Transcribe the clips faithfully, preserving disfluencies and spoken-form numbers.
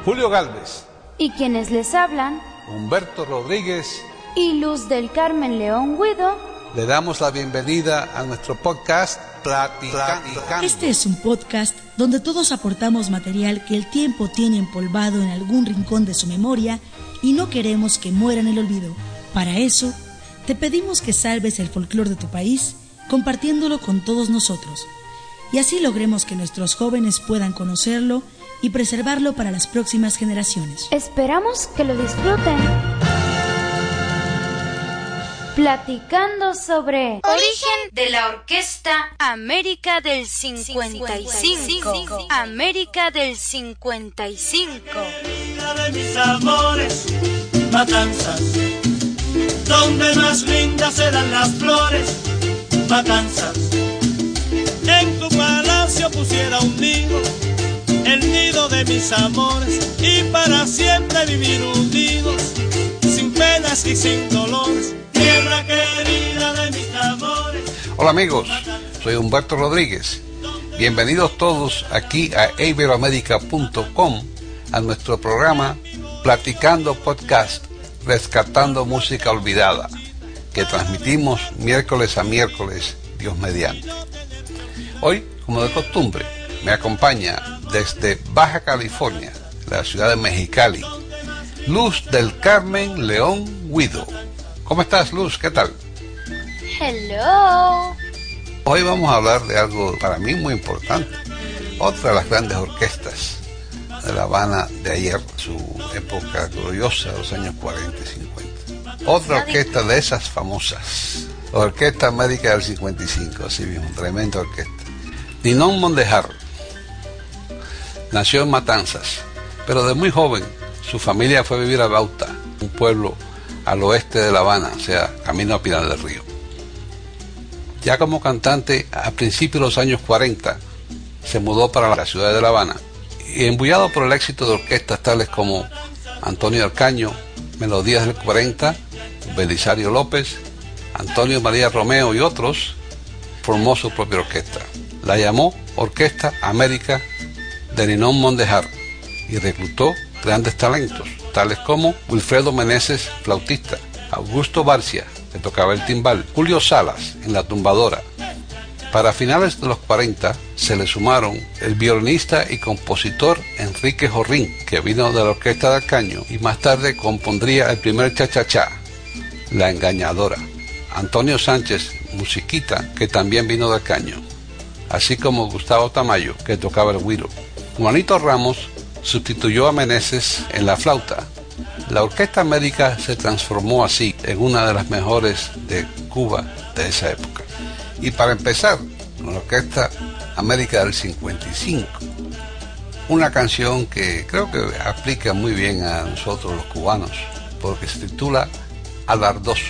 Julio Galvez. Y quienes les hablan, Humberto Rodríguez y Luz del Carmen León Guido, le damos la bienvenida a nuestro podcast Platicando. Este es un podcast donde todos aportamos material que el tiempo tiene empolvado en algún rincón de su memoria y no queremos que muera en el olvido. Para eso, te pedimos que salves el folclore de tu país compartiéndolo con todos nosotros, y así logremos que nuestros jóvenes puedan conocerlo y preservarlo para las próximas generaciones. Esperamos que lo disfruten. Platicando sobre origen de la Orquesta América del cincuenta y cinco. América del cincuenta y cinco. Vida de mis amores, Matanzas, donde más lindas se dan las flores, Matanzas. En tu palacio pusiera un nido, el nido de mis amores, y para siempre vivir unidos, sin penas y sin dolores. Tierra querida de mis amores. Hola amigos, soy Humberto Rodríguez. Bienvenidos todos aquí a iberoamerica punto com, a nuestro programa Platicando Podcast, Rescatando Música Olvidada, que transmitimos miércoles a miércoles, Dios mediante. Hoy, como de costumbre, me acompaña desde Baja California, la ciudad de Mexicali, Luz del Carmen León Guido. ¿Cómo estás, Luz? ¿Qué tal? Hello. Hoy vamos a hablar de algo para mí muy importante. Otra de las grandes orquestas de La Habana de ayer, su época gloriosa, los años cuarenta y cincuenta. Otra orquesta de esas famosas, la Orquesta América del cincuenta y cinco, así mismo, tremenda orquesta. Ninón Mondejar nació en Matanzas, pero de muy joven su familia fue a vivir a Bauta, un pueblo al oeste de La Habana, o sea, camino a Pinar del Río. Ya como cantante, a principios de los años cuarenta, se mudó para la ciudad de La Habana, y embullado por el éxito de orquestas tales como Antonio del Caño, Melodías del cuarenta, Belisario López, Antonio María Romeo y otros, formó su propia orquesta. La llamó Orquesta América de Ninón Mondejar y reclutó grandes talentos, tales como Wilfredo Meneses, flautista, Augusto Barcia, que tocaba el timbal, Julio Salas, en la tumbadora. Para finales de los cuarenta se le sumaron el violinista y compositor Enrique Jorrín, que vino de la Orquesta del Caño y más tarde compondría el primer cha-cha-cha, La Engañadora, Antonio Sánchez, musiquita, que también vino del Caño, así como Gustavo Tamayo, que tocaba el güiro. Juanito Ramos sustituyó a Meneses en la flauta. La Orquesta América se transformó así en una de las mejores de Cuba de esa época. Y para empezar, con la Orquesta América del cincuenta y cinco, una canción que creo que aplica muy bien a nosotros los cubanos, porque se titula Alardoso.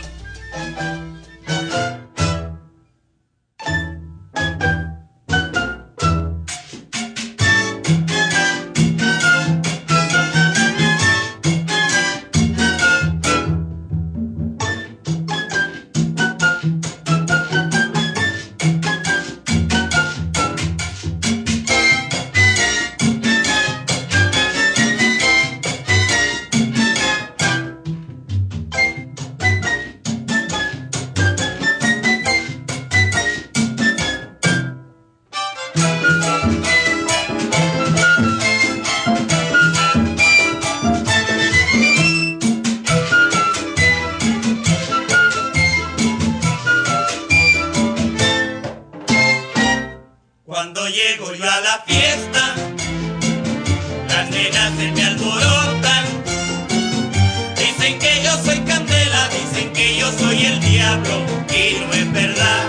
Cuando llego yo a la fiesta, las nenas se me alborotan. Dicen que yo soy candela, dicen que yo soy el diablo, y no es verdad.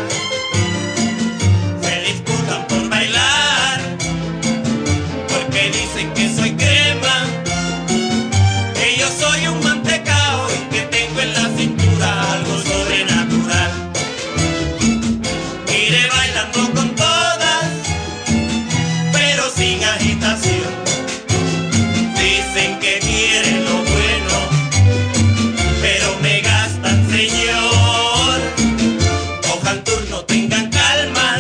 Se disputan por bailar, porque dicen que soy crema, que yo soy un mantecao y que tengo en la cintura algo sobrenatural. Iré bailando con todas, pero sin agitación. Dicen que quieren lo bueno, pero me gastan, señor. Cojan turno, tengan calma,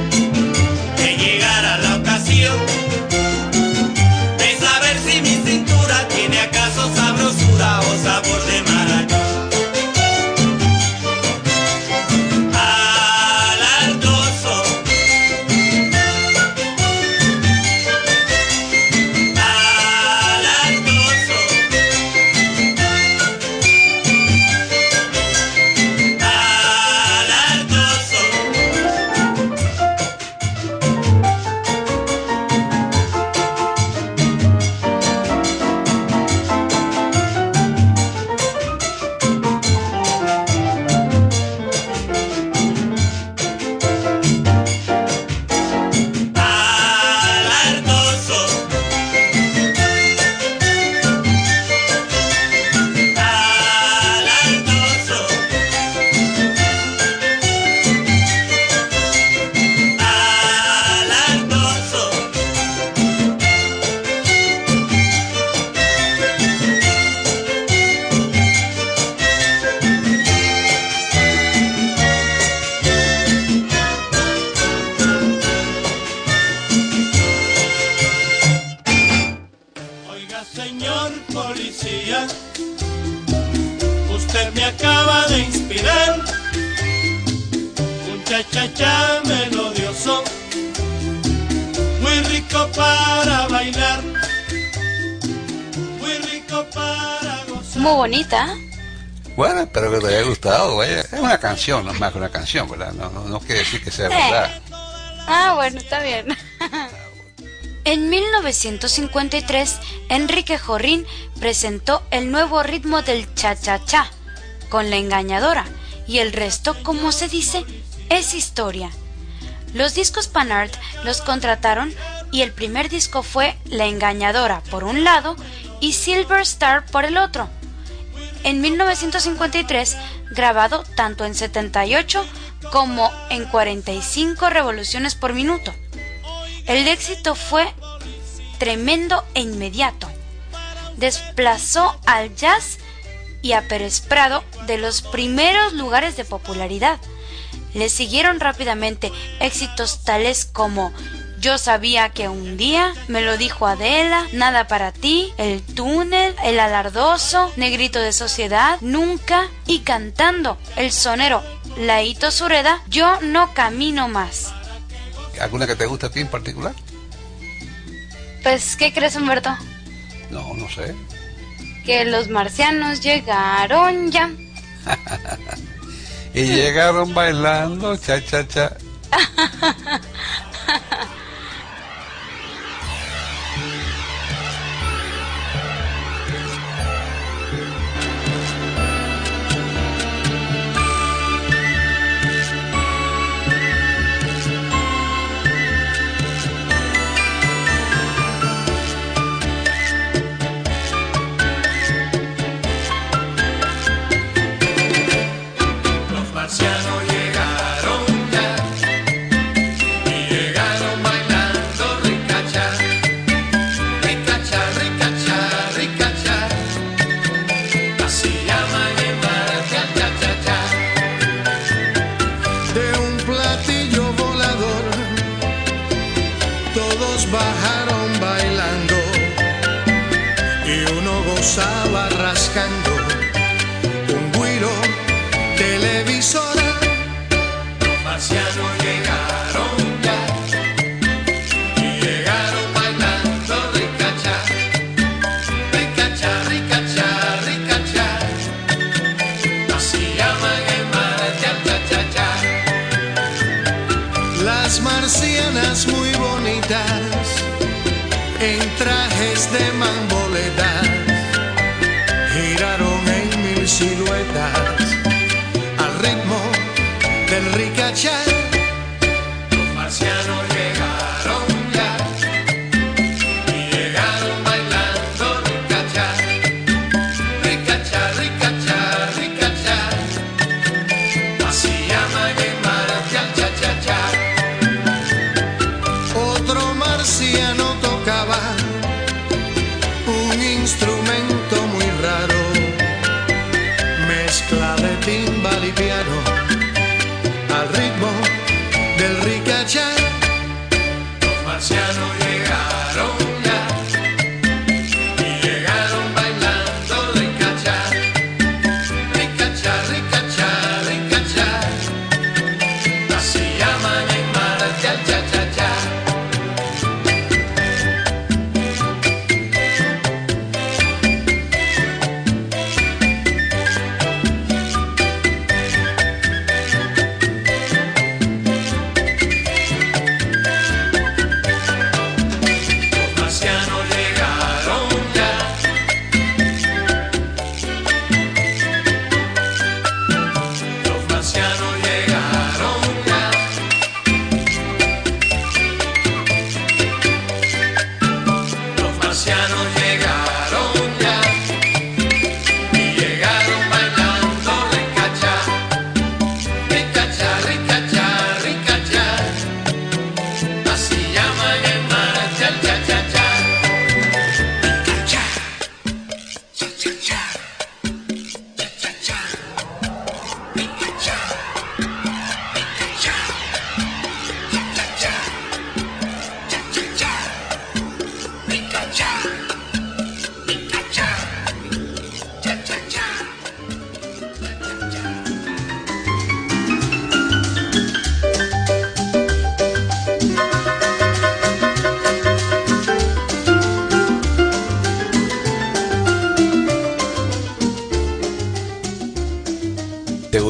que llegará la ocasión de saber si mi cintura Oiga, señor policía, usted me acaba de inspirar un cha-cha-cha melodioso, muy rico para bailar, muy rico para gozar. Muy bonita. Bueno, espero que te haya gustado, güey. Es una canción, no es más que una canción, ¿verdad? No, no, no quiere decir que sea verdad. Ah, bueno, está bien. En mil novecientos cincuenta y tres, Enrique Jorrín presentó el nuevo ritmo del cha-cha-cha con La Engañadora, y el resto, como se dice, es historia. Los discos Panart los contrataron y el primer disco fue La Engañadora por un lado y Silver Star por el otro. En mil novecientos cincuenta y tres, grabado tanto en setenta y ocho como en cuarenta y cinco revoluciones por minuto. El éxito fue tremendo e inmediato. Desplazó al jazz y a Pérez Prado de los primeros lugares de popularidad. Le siguieron rápidamente éxitos tales como Yo sabía que un día, Me lo dijo Adela, Nada para ti, El túnel, El alardoso, Negrito de sociedad, Nunca, y cantando el sonero Laito Sureda, Yo no camino más. ¿Alguna que te guste a ti en particular? Pues, ¿qué crees, Humberto? No, no sé. Que los marcianos llegaron ya. Y llegaron bailando cha-cha-cha. Bajaron bailando y uno gozaba rascando un güiro televisora. Los marcianos llegaron ya y llegaron bailando ricacha, ricacha, ricacha, ricacha. Así llaman el mar, cha, cha, cha, cha. Las marcianas muy bonitas en trajes de mamboleta giraron en mil siluetas al ritmo del ricachá. Los marcianos llegaron ya y llegaron bailando ricacha, ricacha, ricacha, ricacha. Así llaman el mar, cha, cha, cha, cha. Otro marciano tocaba un instrumento muy raro, mezcla de timbal y piano al ritmo del ricachá. Los marcianos llegaron ya y llegaron bailando ricacha, ricacha, ricacha, ricacha. Así llaman el mar, cha, cha, cha, cha.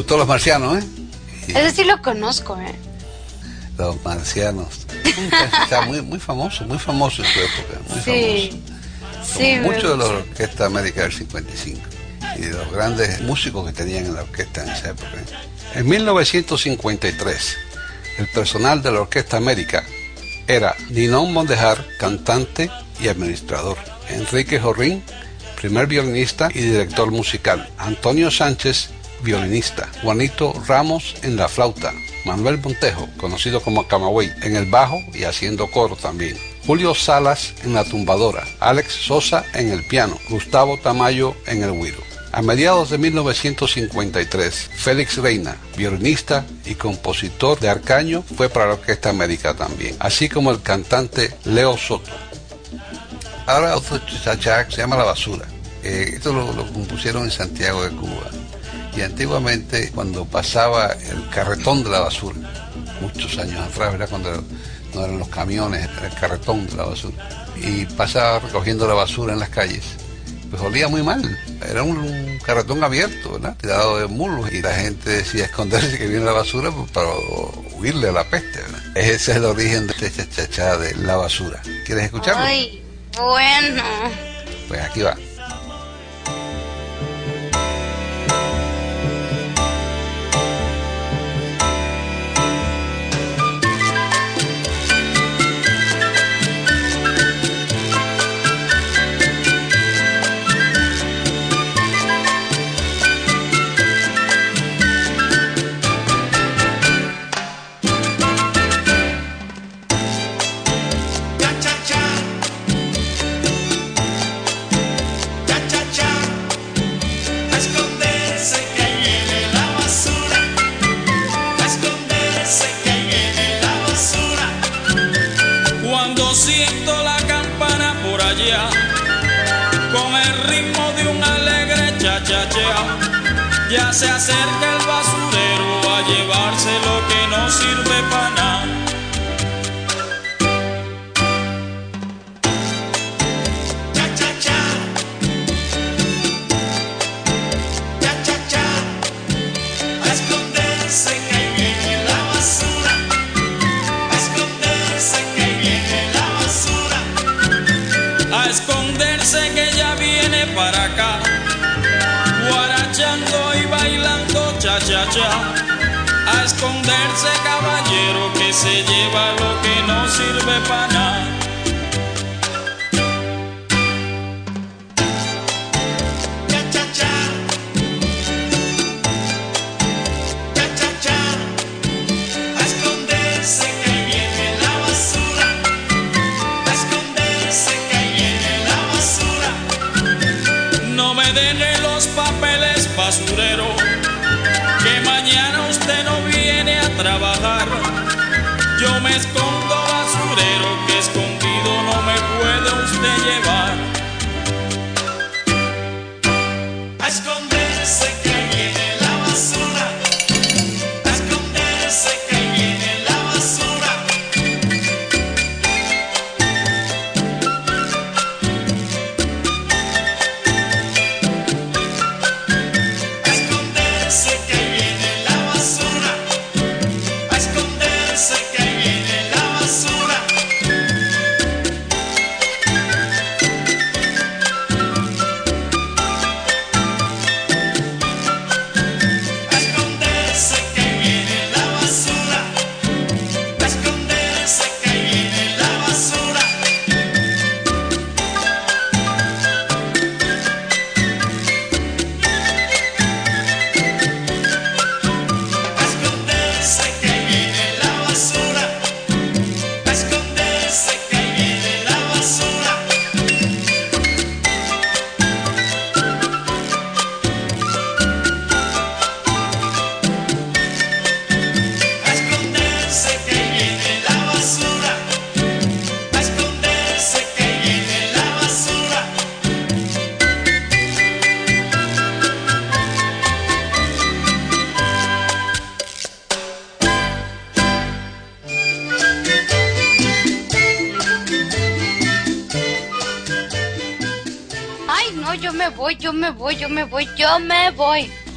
gustó Los Marcianos, ¿eh? Y Ese sí lo conozco, ¿eh? Los Marcianos. O sea, muy, muy famoso, muy famoso en su época. Muy Sí, famoso. sí. Muchos de me los gusta. Orquesta América del cincuenta y cinco. Y de los grandes músicos que tenían en la orquesta en esa época. En mil novecientos cincuenta y tres, el personal de la Orquesta América era Ninón Mondejar, cantante y administrador; Enrique Jorrín, primer violinista y director musical; Antonio Sánchez, violinista; Juanito Ramos en la flauta; Manuel Montejo, conocido como Camagüey, en el bajo y haciendo coro también; Julio Salas en la tumbadora; Alex Sosa en el piano; Gustavo Tamayo en el güiro. A mediados de mil novecientos cincuenta y tres, Félix Reina, violinista y compositor de Arcaño, fue para la Orquesta América también, así como el cantante Leo Soto. Ahora otro cha-cha que se llama La Basura. Eh, esto lo, lo compusieron en Santiago de Cuba. Y antiguamente, cuando pasaba el carretón de la basura, muchos años atrás, ¿verdad? Cuando no eran los camiones, era el carretón de la basura, y pasaba recogiendo la basura en las calles, pues olía muy mal. Era un, un carretón abierto, ¿verdad? Tirado de mulos, y la gente decía esconderse que viene la basura, pues, para huirle a la peste, ¿verdad? Ese es el origen de este cha-cha de La Basura. ¿Quieres escucharlo? Ay, bueno. Pues aquí va. Siento la campana por allá, con el ritmo de un alegre cha-cha-cha. Ya se acerca el basurero a llevarse lo que no sirve para nada. Esconderse que ya viene para acá, guarachando y bailando cha-cha-cha. A esconderse, caballero, que se lleva lo que no sirve para nada. Basurero, que mañana usted no viene a trabajar. Yo me escondo, basurero, que escondido no me puede usted llevar. A esconderse que viene la basura, a esconderse que viene la basura. Yo me voy, yo me voy, yo me voy, yo me voy.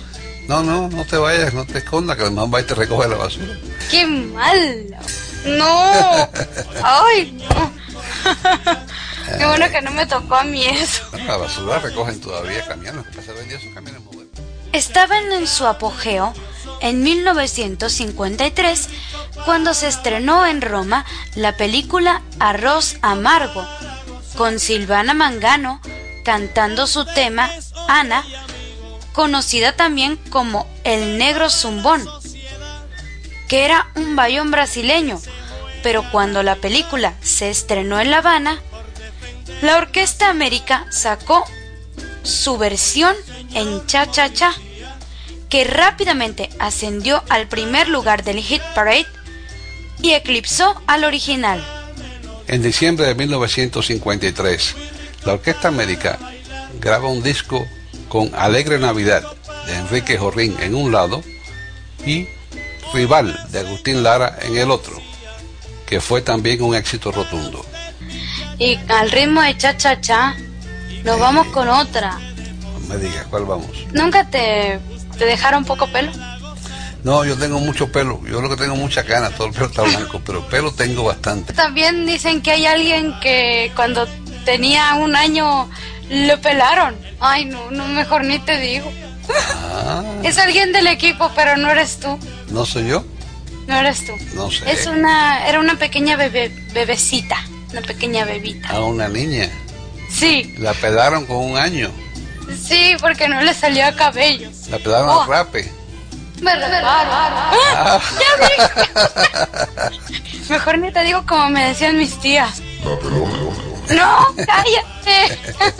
No, no, no te vayas, no te escondas, que además va y te recoge la basura. ¡Qué malo! ¡No! ¡Ay, no! Qué bueno que no me tocó a mí eso. La basura recogen todavía camiones, que se vendían esos camiones modernos. Estaban en su apogeo en mil novecientos cincuenta y tres, cuando se estrenó en Roma la película Arroz Amargo, con Silvana Mangano cantando su tema Ana, conocida también como El Negro Zumbón, que era un bayón brasileño, pero cuando la película se estrenó en La Habana, la Orquesta América sacó su versión en Cha Cha Cha, que rápidamente ascendió al primer lugar del Hit Parade y eclipsó al original. En diciembre de mil novecientos cincuenta y tres, la Orquesta América graba un disco con Alegre Navidad de Enrique Jorrín en un lado y Rival de Agustín Lara en el otro, que fue también un éxito rotundo. Y al ritmo de Cha Cha Cha nos eh, vamos con otra. No me digas, ¿cuál vamos? ¿Nunca te, te dejaron poco pelo? No, yo tengo mucho pelo, yo lo que tengo mucha cana, todo el pelo está blanco, pero pelo tengo bastante. También dicen que hay alguien que cuando tenía un año lo pelaron. Ay, no, no, mejor ni te digo. Ah. Es alguien del equipo, pero no eres tú. ¿No soy yo? No eres tú. No sé. Es una, era una pequeña bebé, bebecita, una pequeña bebita. Ah, una niña. Sí. La pelaron con un año. Sí, porque no le salía cabello. La pelaron oh. al rape. Me raparon. Ah. Ya vi. Mejor ni te digo como me decían mis tías. No, pero... No, cállate.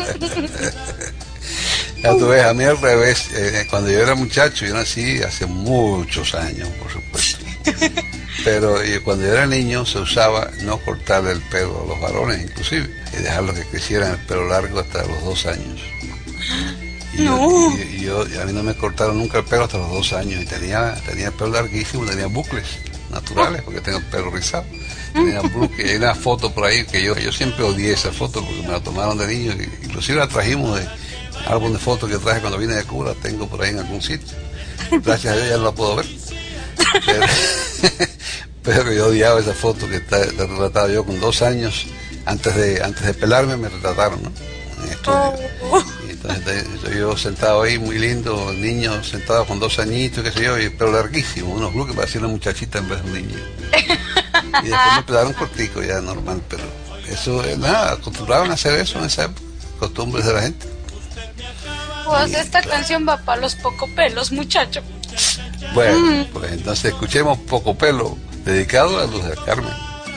Ya tú ves, a mí al revés, eh, cuando yo era muchacho, yo nací hace muchos años, por supuesto. Pero eh, cuando yo era niño se usaba no cortarle el pelo a los varones, inclusive, y dejarlo que crecieran el pelo largo hasta los dos años. Y no. yo, y, y yo, y a mí no me cortaron nunca el pelo hasta los dos años, y tenía, tenía el pelo larguísimo, tenía bucles naturales, porque tengo el pelo rizado. Tenía bucles, hay una foto por ahí que yo, yo siempre odié esa foto porque me la tomaron de niño, y, inclusive la trajimos de álbum de fotos que traje cuando vine de Cuba, tengo por ahí en algún sitio. Gracias a Dios ya no la puedo ver. Pero, pero yo odiaba esa foto que está, está retratada yo con dos años, antes de antes de pelarme me retrataron, ¿no? En estudio. Y entonces yo sentado ahí, muy lindo, niño sentado con dos añitos, qué sé yo, y el pelo larguísimo, unos blues que parecía una muchachita en vez de un niño. Y después me pelaron cortico, ya normal, pero eso, nada, acostumbraban a hacer eso en esa época, costumbres de la gente. Pues esta canción va para los pocopelos, muchacho. Bueno, mm. pues entonces escuchemos Poco Pelo, dedicado a Luz del Carmen.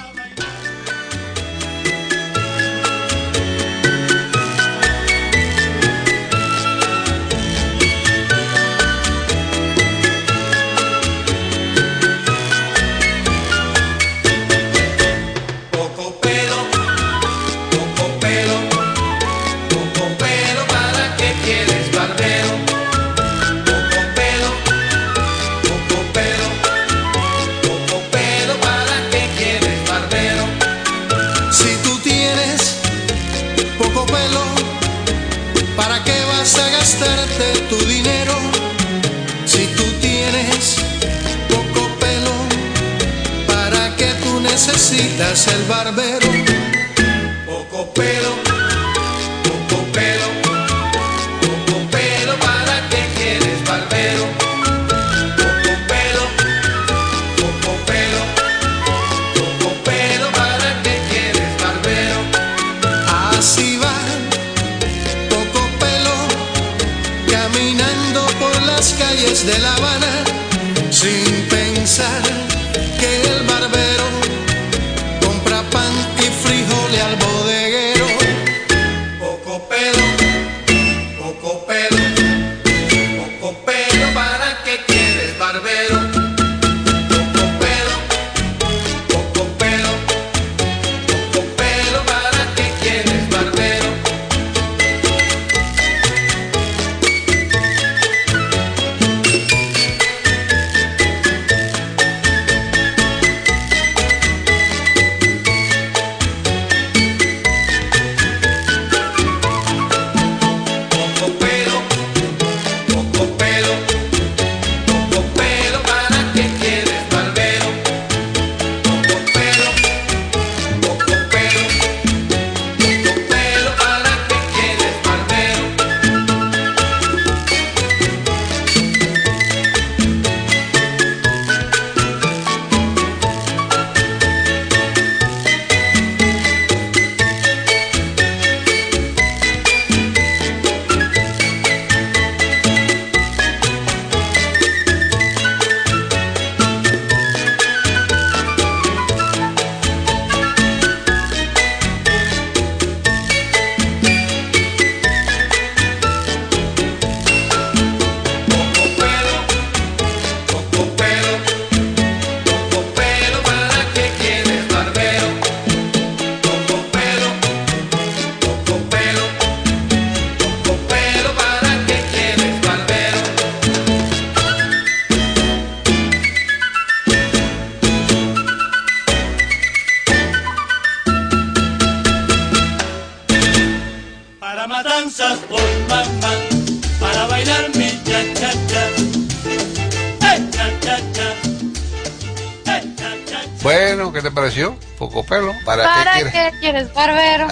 Necesitas el barbero. Poco pelo, poco pelo, poco pelo, ¿para qué quieres barbero? Poco pelo, poco pelo, poco pelo, ¿para qué quieres barbero? Así va, poco pelo, caminando por las calles de La Habana, sin pensar que el barbero pan y frijoles al bodeguero. Poco pelo, poco pelo, poco pelo, ¿para qué quieres barbero? Poco pelo, poco pelo, poco pelo, ¿para qué quieres barbero? bam, bam, bam, para bailar mi cha-cha-cha. ¡Eh, cha-cha-cha! ¡Eh, cha-cha-cha! Bueno, ¿qué te pareció? Poco pelo. ¿Para, ¿Para qué quieres? qué quieres, barbero?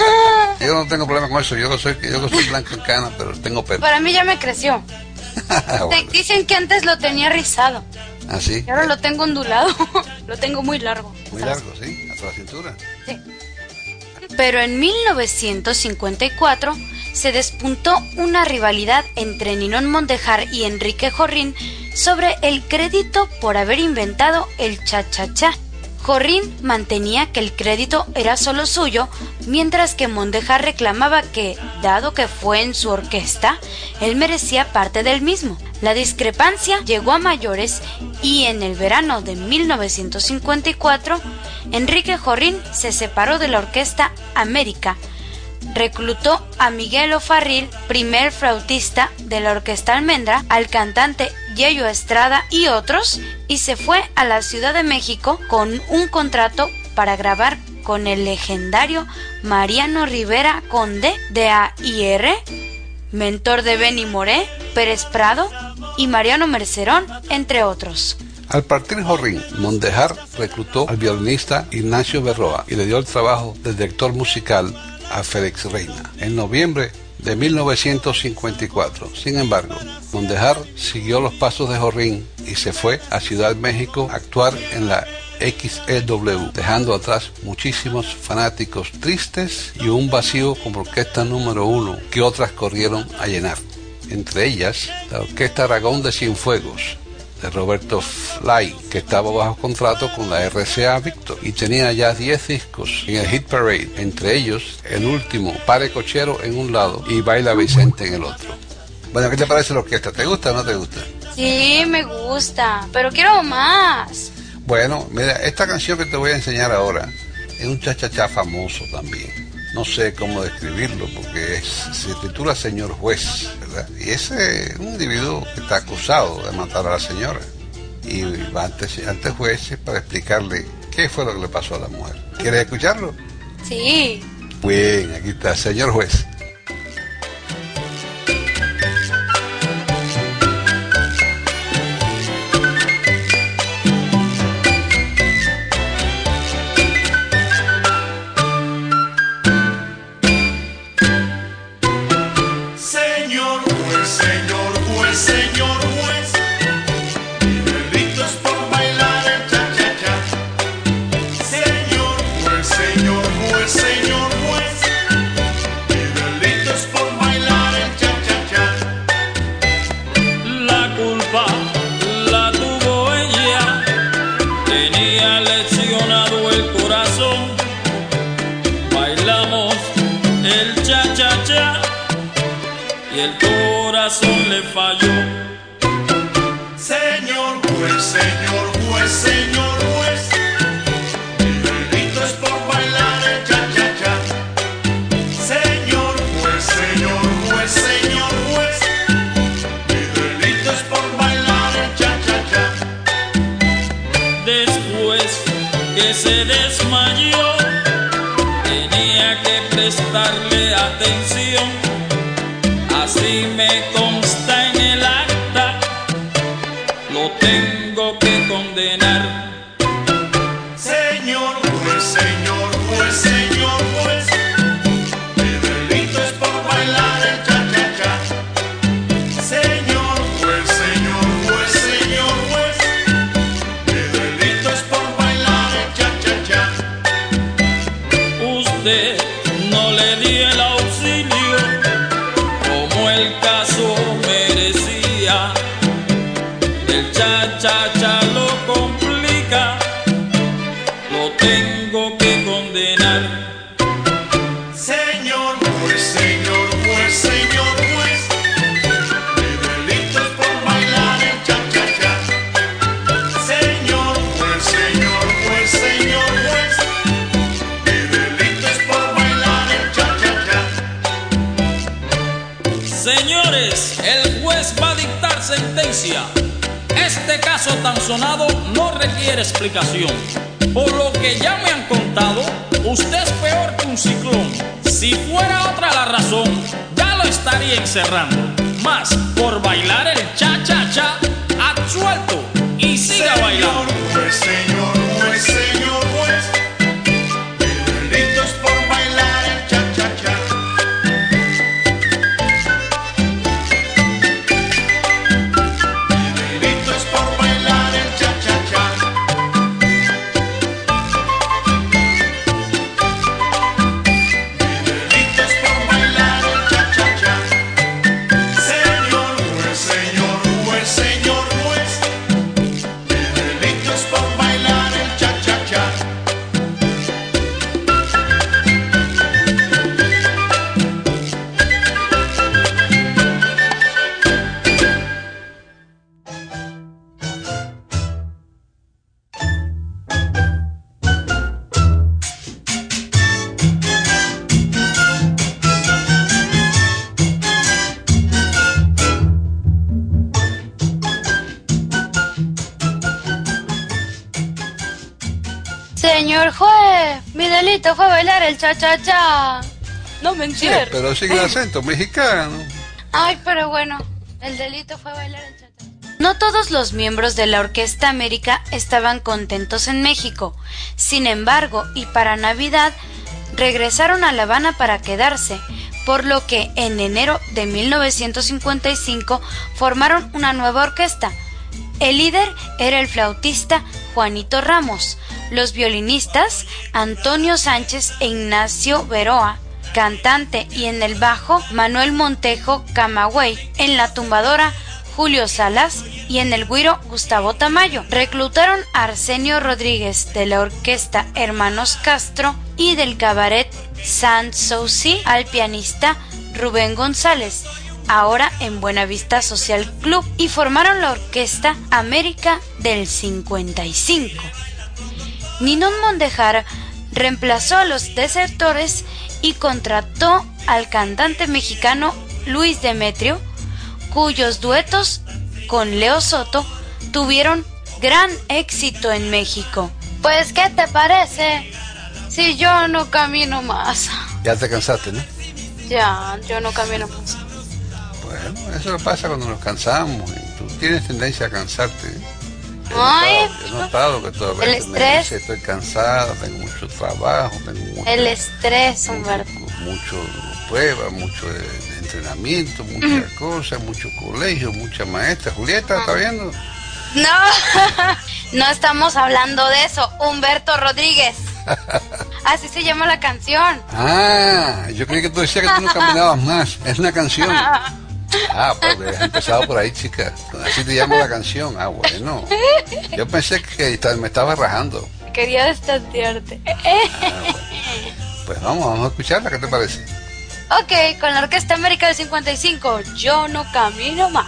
Yo no tengo problema con eso. Yo no soy, yo no soy blanco en cana, pero tengo pelo. Para mí ya me creció. Bueno. Te dicen que antes lo tenía rizado. ¿Ah, sí? Y ahora lo tengo ondulado. Lo tengo muy largo. Muy largo, sí, hasta la cintura. Sí. Pero en mil novecientos cincuenta y cuatro se despuntó una rivalidad entre Ninón Mondejar y Enrique Jorrín sobre el crédito por haber inventado el cha-cha-cha. Jorrín mantenía que el crédito era solo suyo, mientras que Mondejar reclamaba que, dado que fue en su orquesta, él merecía parte del mismo. La discrepancia llegó a mayores y en el verano de mil novecientos cincuenta y cuatro, Enrique Jorrín se separó de la orquesta América, reclutó a Miguel O'Farrill, primer flautista de la orquesta Almendra, al cantante Yayo Estrada y otros, y se fue a la Ciudad de México con un contrato para grabar con el legendario Mariano Rivera Conde de A I R, mentor de Benny Moré, Pérez Prado y Mariano Mercerón, entre otros. Al partir Jorrín, Mondejar reclutó al violinista Ignacio Berroa y le dio el trabajo de director musical a Félix Reina en noviembre de mil novecientos cincuenta y cuatro. Sin embargo, Mondejar siguió los pasos de Jorrín y se fue a Ciudad de México a actuar en la X E W, dejando atrás muchísimos fanáticos tristes y un vacío como orquesta número uno que otras corrieron a llenar. Entre ellas, la Orquesta Aragón de Cienfuegos, de Roberto Fly, que estaba bajo contrato con la R C A Víctor y tenía ya diez discos en el Hit Parade, entre ellos el último, Pare Cochero en un lado y Baila Vicente en el otro. Bueno, ¿qué te parece la orquesta? ¿Te gusta o no te gusta? Sí, me gusta, pero quiero más. Bueno, mira, esta canción que te voy a enseñar ahora es un cha-cha-cha famoso también. No sé cómo describirlo porque es, se titula Señor Juez, ¿verdad? Y ese es un individuo que está acusado de matar a la señora. Y va ante, ante jueces para explicarle qué fue lo que le pasó a la mujer. ¿Quieres escucharlo? Sí. Bien, aquí está, Señor Juez. Y el corazón le falló. Señor juez, señor juez, señor juez, mi delito es por bailar el cha-cha-cha. Señor juez, señor juez, señor juez, mi delito es por bailar el cha-cha-cha. Después que se desmayó, tenía que prestarle atención. Así me consta en el acta, lo tengo que condenar. Señor juez, señor juez, señor juez, mi delito es por bailar el cha-cha-cha. Señor juez, señor juez, señor juez, mi delito es por bailar el cha-cha-cha. Usted no le di el auxilio como el caso merecía. El cha-cha-cha lo complica, lo tengo que condenar. Señor juez, señor juez, señor juez, mi delito es por bailar el cha-cha-cha. Señor juez, señor juez, señor juez, mi delito es por bailar el cha-cha-cha. Señores, el juez va a dictar sentencia. Este caso tan sonado no requiere explicación. Por lo que ya me han contado, usted es peor que un ciclón. Si fuera otra la razón, ya lo estaría encerrando. Más por bailar el cha-cha-cha, absuelto y siga Señor, bailando. Juez, señor, juez, señor, juez, el delito es por bailar el cha-cha-cha. El delito es por bailar el cha-cha-cha. El delito es por bailar el cha-cha-cha. Señor juez, señor juez, señor juez, el delito es por bailar el cha-cha-cha. Señor juez, mi delito fue bailar el cha-cha-cha. No me Sí, encierre. pero sin el acento mexicano. Ay, pero bueno, el delito fue bailar el cha-cha-cha. No todos los miembros de la Orquesta América estaban contentos en México. Sin embargo, y para Navidad, regresaron a La Habana para quedarse, por lo que en enero de mil novecientos cincuenta y cinco formaron una nueva orquesta. El líder era el flautista Juanito Ramos, los violinistas Antonio Sánchez e Ignacio Beroa, cantante, y en el bajo Manuel Montejo Camagüey, en la tumbadora Julio Salas y en el güiro Gustavo Tamayo. Reclutaron a Arsenio Rodríguez de la orquesta Hermanos Castro y del cabaret Sanssouci al pianista Rubén González, ahora en Buenavista Social Club, y formaron la Orquesta América del cincuenta y cinco. Ninón Mondejar reemplazó a los desertores y contrató al cantante mexicano Luis Demetrio, cuyos duetos con Leo Soto tuvieron gran éxito en México. Pues, ¿qué te parece si yo no camino más? Ya te cansaste, ¿no? Ya, yo no camino más. Bueno, eso pasa cuando nos cansamos. Y tú tienes tendencia a cansarte. Yo he Ay, notado, yo he notado que todas el veces me estrés. dice, estoy cansada, tengo mucho trabajo, tengo mucho, El estrés, Humberto. mucho pruebas, mucho de, de entrenamiento, muchas cosas, mucho colegio, muchas maestras. Julieta, ¿está viendo? No, no estamos hablando de eso, Humberto Rodríguez. Así se llama la canción. Ah, yo creí que tú decías que tú no caminabas más. Es una canción. Ah, porque has empezado por ahí, chica. Así te llama la canción. Ah, bueno. Yo pensé que me estaba rajando. Quería distanciarte. Ah, bueno. Pues vamos, vamos a escucharla. ¿Qué te parece? Ok, con la Orquesta América del cincuenta y cinco, Yo no camino más.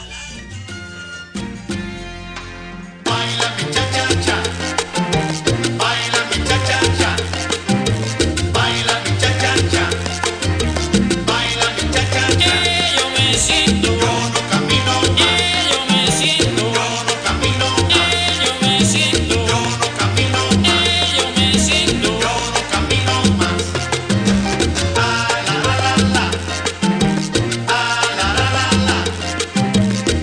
Baila mi cha-cha-cha, baila mi cha-cha-cha, baila mi cha-cha-cha, baila mi cha-cha-cha. Que yo me siento, Yo no camino más, que yo me siento, yo no camino más, que yo me siento, yo no camino más, que yo me siento. yo no camino más. Ah, la, la, la, la. Ah, la, la, la, la.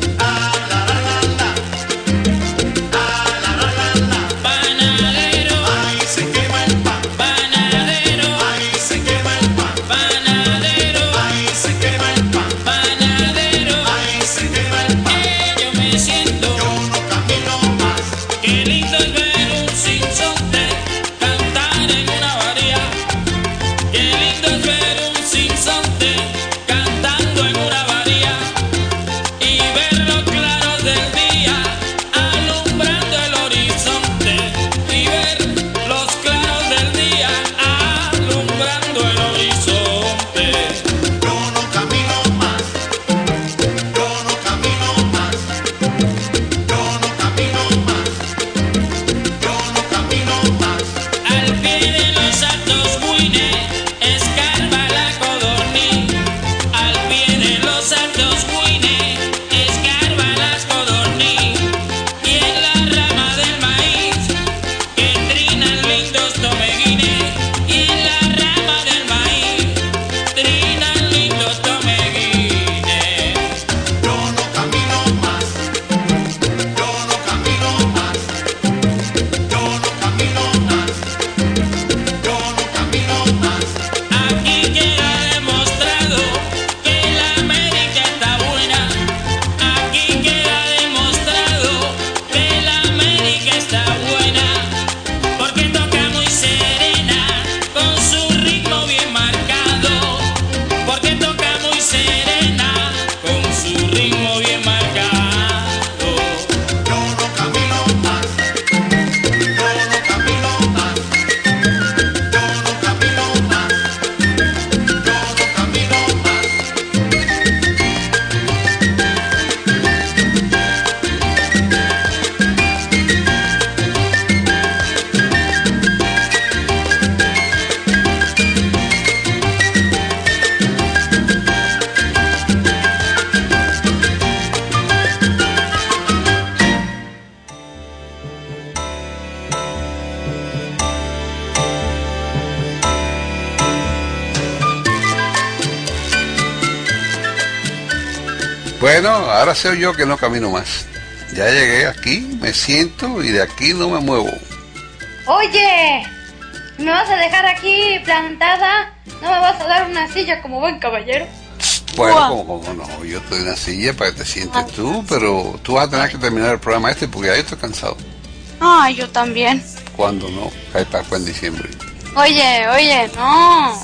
Bueno, ahora sé yo que no camino más. Ya llegué aquí, me siento y de aquí no me muevo. Oye, ¿me vas a dejar aquí plantada? ¿No me vas a dar una silla como buen caballero? Bueno, Uah. como, como no, yo te doy una silla para que te sientes tú, pero tú vas a tener que terminar el programa este porque ya yo estoy cansado. Ah, yo también. ¿Cuándo no? Hay Pascua en diciembre. Oye, oye, no.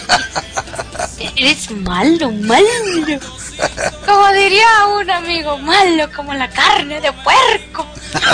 Eres malo, malo. Como diría un amigo, malo como la carne de puerco.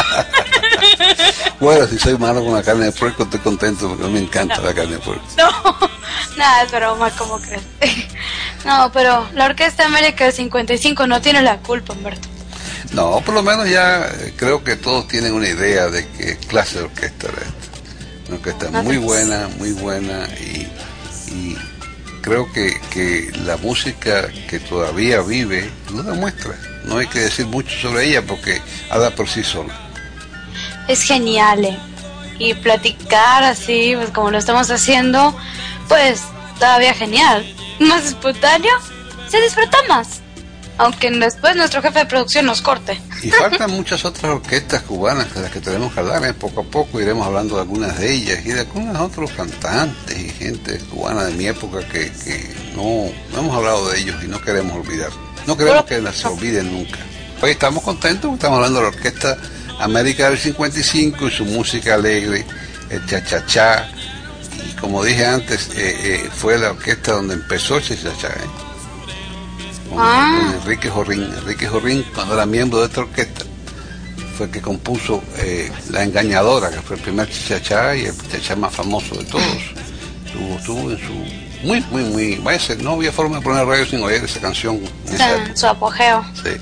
Bueno, si soy malo con la carne de puerco, estoy contento porque a mí me encanta no. la carne de puerco. No, nada, es broma, ¿cómo crees? No, pero la Orquesta América del cincuenta y cinco no tiene la culpa, Humberto. No, por lo menos ya eh, creo que todos tienen una idea de qué clase de orquesta era esta. Una orquesta no, muy buena, muy buena y, y creo que, que la música que todavía vive lo demuestra. No hay que decir mucho sobre ella porque habla por sí sola. Es genial, ¿eh? Y platicar así, pues como lo estamos haciendo, pues todavía genial. Más espontáneo, se disfruta más. Aunque después nuestro jefe de producción nos corte. Y faltan muchas otras orquestas cubanas de las que tenemos que hablar, ¿eh? Poco a poco iremos hablando de algunas de ellas y de algunos otros cantantes y gente cubana de mi época que, que no, no hemos hablado de ellos y no queremos olvidar. No queremos que las se olviden nunca. Hoy estamos contentos, estamos hablando de la Orquesta América del cincuenta y cinco y su música alegre, el cha-cha-cha. Y como dije antes, eh, eh, fue la orquesta donde empezó el cha-cha-cha, ¿eh? Con, ah. con Enrique Jorrín. Enrique Jorrín, cuando era miembro de esta orquesta, fue el que compuso eh, La Engañadora, que fue el primer cha-cha-cha y el cha-cha más famoso de todos. Estuvo, estuvo en su... Muy, muy, muy... Vaya a ser, no había forma de poner radio sin oír esa canción. En esa época. Su apogeo. Sí.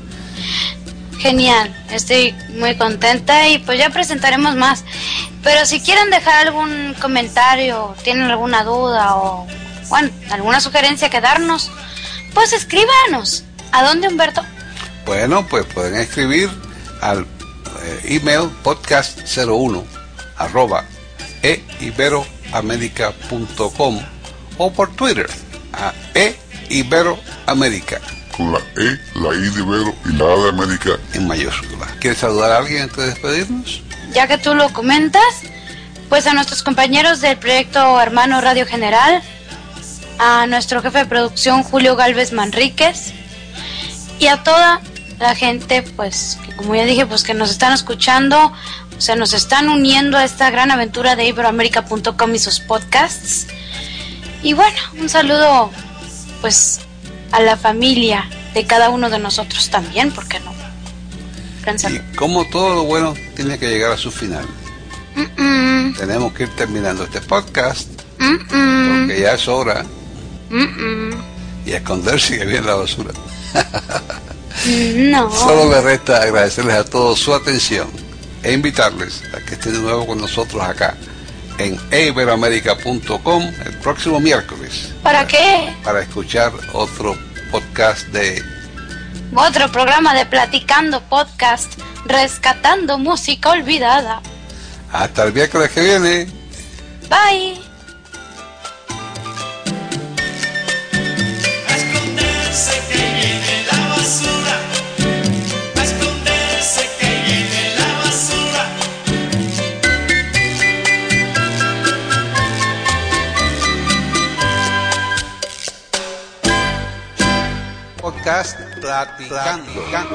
Genial, estoy muy contenta y pues ya presentaremos más. Pero si quieren dejar algún comentario, tienen alguna duda o, bueno, alguna sugerencia que darnos, pues escríbanos. ¿A dónde, Humberto? Bueno, pues pueden escribir al eh, email podcast cero uno arroba e iberoamerica punto com o por Twitter a eiberoamerica. Con la E, la I de Ibero y la A de América en mayúscula. ¿Quieres saludar a alguien antes de despedirnos? Ya que tú lo comentas, pues a nuestros compañeros del proyecto Hermano Radio General, a nuestro jefe de producción Julio Galvez Manríquez y a toda la gente, pues que como ya dije, pues que nos están escuchando, o sea, nos están uniendo a esta gran aventura de iberoamerica punto com y sus podcasts. Y bueno, un saludo pues a la familia de cada uno de nosotros también, ¿por qué no? Y como todo lo bueno tiene que llegar a su final. Mm-mm. Tenemos que ir terminando este podcast. Mm-mm. Porque ya es hora. Mm-mm. Y a esconderse que viene la basura. No. Solo me resta agradecerles a todos su atención e invitarles a que estén de nuevo con nosotros acá en iberoamerica punto com el próximo miércoles. ¿Para qué? Para escuchar otro podcast de... Otro programa de Platicando Podcast, rescatando música olvidada. Hasta el miércoles que viene. Bye. A esconderse que viene la basura. A esconderse que viene la basura. Podcast Platicando.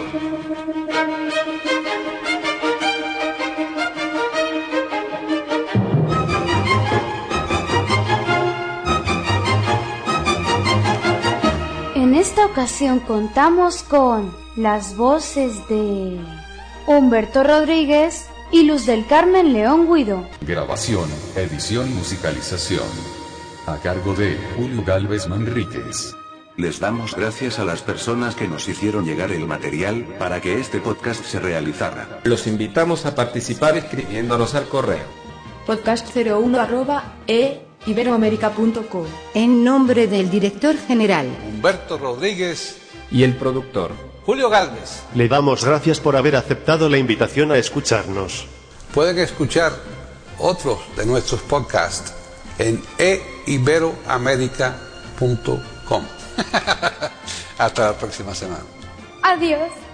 En esta ocasión contamos con las voces de Humberto Rodríguez y Luz del Carmen León Guido. Grabación, edición, musicalización. A cargo de Julio Galvez Manríquez. Les damos gracias a las personas que nos hicieron llegar el material para que este podcast se realizara. Los invitamos a participar escribiéndonos al correo podcast cero uno arroba e iberoamerica punto com. En nombre del director general Humberto Rodríguez y el productor Julio Galvez, le damos gracias por haber aceptado la invitación a escucharnos. Pueden escuchar otros de nuestros podcasts en e iberoamerica punto com. Hasta la próxima semana. Adiós.